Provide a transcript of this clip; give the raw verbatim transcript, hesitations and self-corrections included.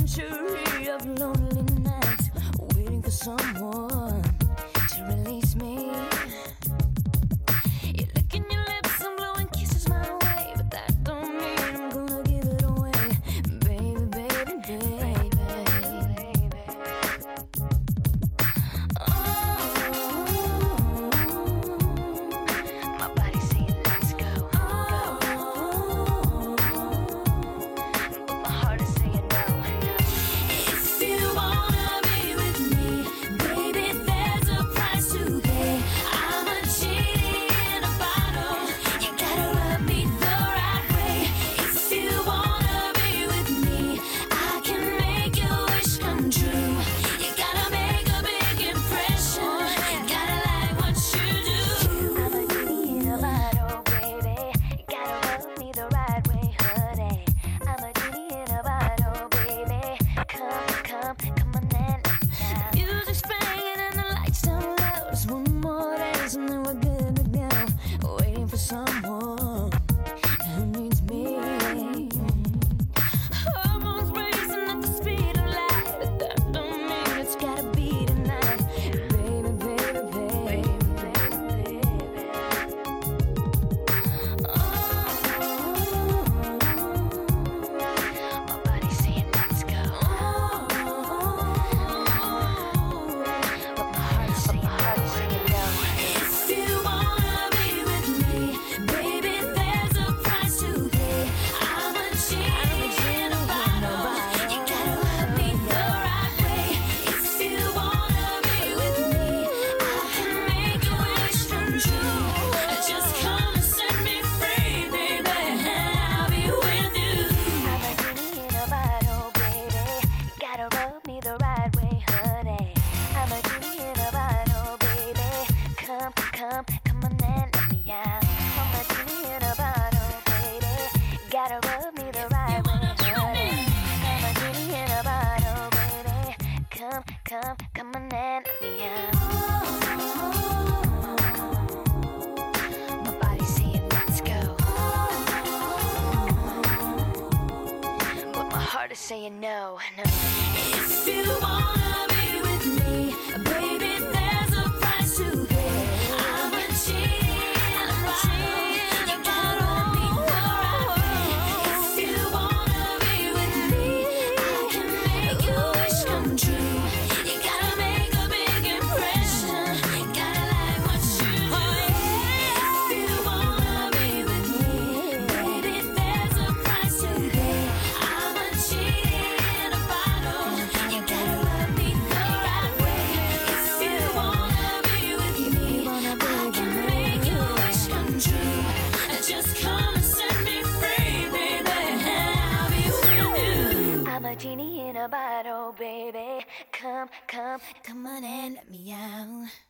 century of lonely nights, waiting for someone to release me. You're licking your lips and blowing kisses my way, but that don't mean I'm gonna give it away, baby, baby, baby. Someone who needs me. Hormones racing at the speed of light, but that don't mean it's gotta be tonight, baby, baby, baby, baby, baby. Oh, my body's saying let's go. Oh, but my heart's saying, my heart's saying no. If you wanna be with me, baby, there's a price to pay. I'm a genie in a bottle. You gotta love me the right way. If you wanna be with me, I can make your wish come true. Just come and set me free, baby, and I'll be with you. I'm a genie in a bottle, baby. You gotta rub me the right way, honey. I'm a genie in a bottle, baby. Come, come, come on and let me out. I'm a genie in a bottle, baby. Gotta rub me the right way, honey. I'm a genie in a bottle, baby. Come, come, come on and let me out. My body's saying let's go, but my heart is saying no, no. If you wanna be with me, baby, there's a price to pay. I'm a genie in a bottle. You gotta love me the right way. If you wanna be with me, I can make your wish come true. You gotta make a big impression. Gotta like what you do. If you wanna be with me, baby, there's a price to pay. I'm a genie in a bottle. You gotta love me the right way. If you wanna be with me, I can make your wish come true. Just come and set me free, baby, and I'll be with you. I'm a genie in a bottle, baby. Come, come, come on and let me out.